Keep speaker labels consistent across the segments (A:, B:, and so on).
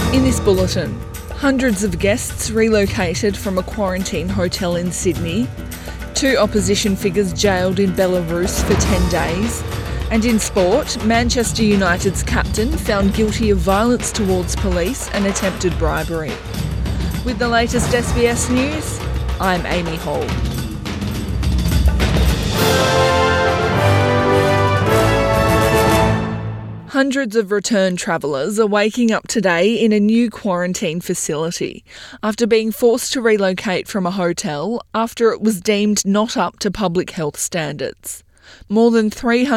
A: In this bulletin, hundreds of guests relocated from a quarantine hotel in Sydney, 2 opposition figures jailed in Belarus for 10 days, and in sport, Manchester United's captain found guilty of violence towards police and attempted bribery. With the latest SBS News, I'm Amy Hall. Hundreds of returned travellers are waking up today in a new quarantine facility after being forced to relocate from a hotel after it was deemed not up to public health standards. More than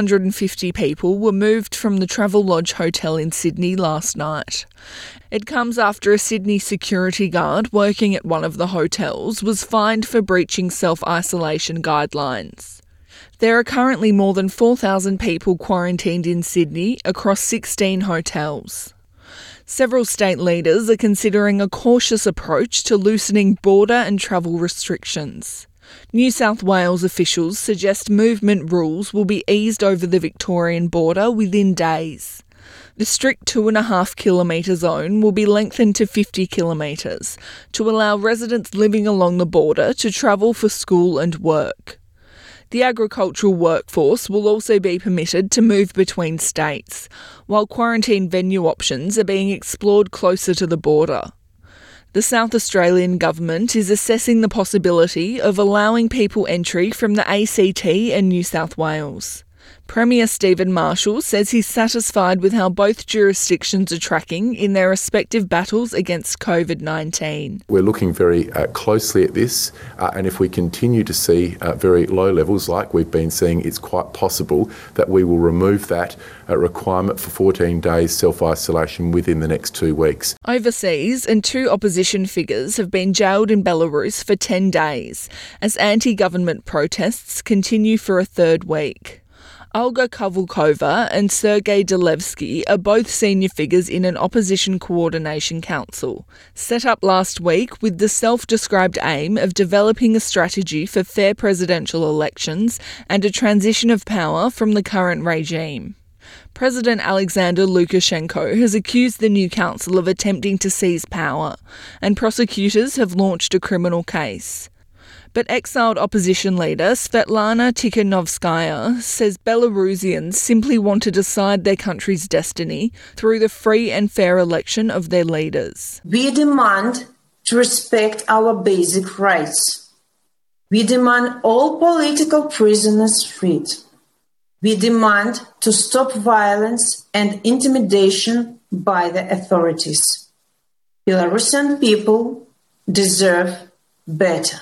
A: 350 people were moved from the Travelodge Hotel in Sydney last night. It comes after a Sydney security guard working at one of the hotels was fined for breaching self-isolation guidelines. There are currently more than 4,000 people quarantined in Sydney across 16 hotels. Several state leaders are considering a cautious approach to loosening border and travel restrictions. New South Wales officials suggest movement rules will be eased over the Victorian border within days. The strict 2.5 kilometre zone will be lengthened to 50 kilometres to allow residents living along the border to travel for school and work. The agricultural workforce will also be permitted to move between states, while quarantine venue options are being explored closer to the border. The South Australian government is assessing the possibility of allowing people entry from the ACT and New South Wales. Premier Stephen Marshall says he's satisfied with how both jurisdictions are tracking in their respective battles against COVID-19.
B: We're looking very closely at this, and if we continue to see very low levels like we've been seeing, it's quite possible that we will remove that requirement for 14 days self-isolation within the next 2 weeks.
A: Overseas, and 2 opposition figures have been jailed in Belarus for 10 days as anti-government protests continue for a 3rd week. Olga Kovalkova and Sergei Delevsky are both senior figures in an opposition coordination council, set up last week with the self-described aim of developing a strategy for fair presidential elections and a transition of power from the current regime. President Alexander Lukashenko has accused the new council of attempting to seize power, and prosecutors have launched a criminal case. But exiled opposition leader Svetlana Tikhanovskaya says Belarusians simply want to decide their country's destiny through the free and fair election of their leaders.
C: We demand to respect our basic rights. We demand all political prisoners freed. We demand to stop violence and intimidation by the authorities. Belarusian people deserve better.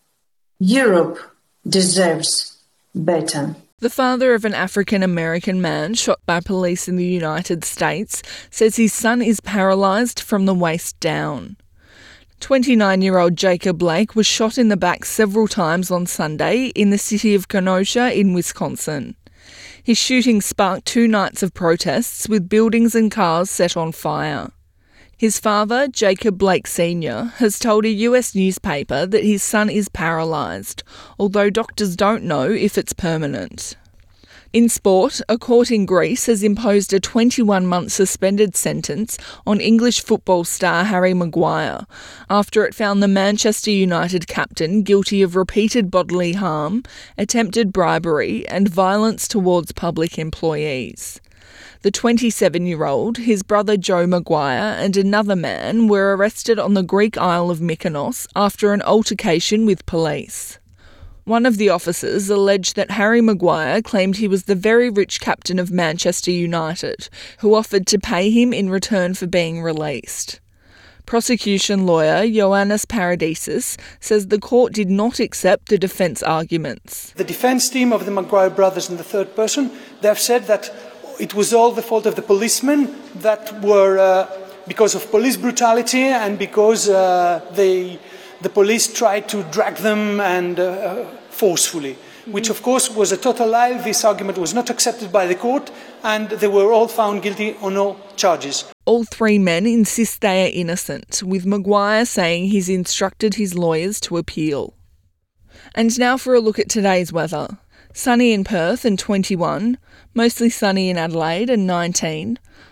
C: Europe deserves better.
A: The father of an African-American man shot by police in the United States says his son is paralysed from the waist down. 29-year-old Jacob Blake was shot in the back several times on Sunday in the city of Kenosha in Wisconsin. His shooting sparked 2 nights of protests with buildings and cars set on fire. His father, Jacob Blake Sr., has told a US newspaper that his son is paralysed, although doctors don't know if it's permanent. In sport, a court in Greece has imposed a 21-month suspended sentence on English football star Harry Maguire after it found the Manchester United captain guilty of repeated bodily harm, attempted bribery and violence towards public employees. The 27-year-old, his brother Joe Maguire and another man were arrested on the Greek Isle of Mykonos after an altercation with police. One of the officers alleged that Harry Maguire claimed he was the very rich captain of Manchester United, who offered to pay him in return for being released. Prosecution lawyer Ioannis Paradisis says the court did not accept the defence arguments.
D: The defence team of the Maguire brothers in the third person, they have said that it was all the fault of the policemen that were because of police brutality and because the police tried to drag them and forcefully, which of course was a total lie. This argument was not accepted by the court and they were all found guilty on all charges.
A: All 3 men insist they are innocent, with Maguire saying he's instructed his lawyers to appeal. And now for a look at today's weather. Sunny in Perth and 21, mostly sunny in Adelaide and 19,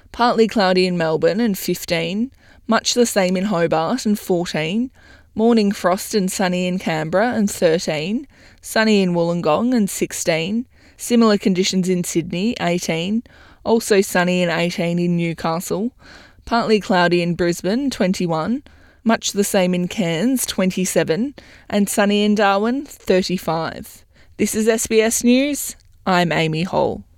A: Partly cloudy in Melbourne and 15. Much the same in Hobart and 14. Morning frost and sunny in Canberra and 13. Sunny in Wollongong and 16. Similar conditions in Sydney, 18. Also sunny and 18 in Newcastle. Partly cloudy in Brisbane, 21. Much the same in Cairns, 27. And sunny in Darwin, 35. This is SBS News. I'm Amy Hall.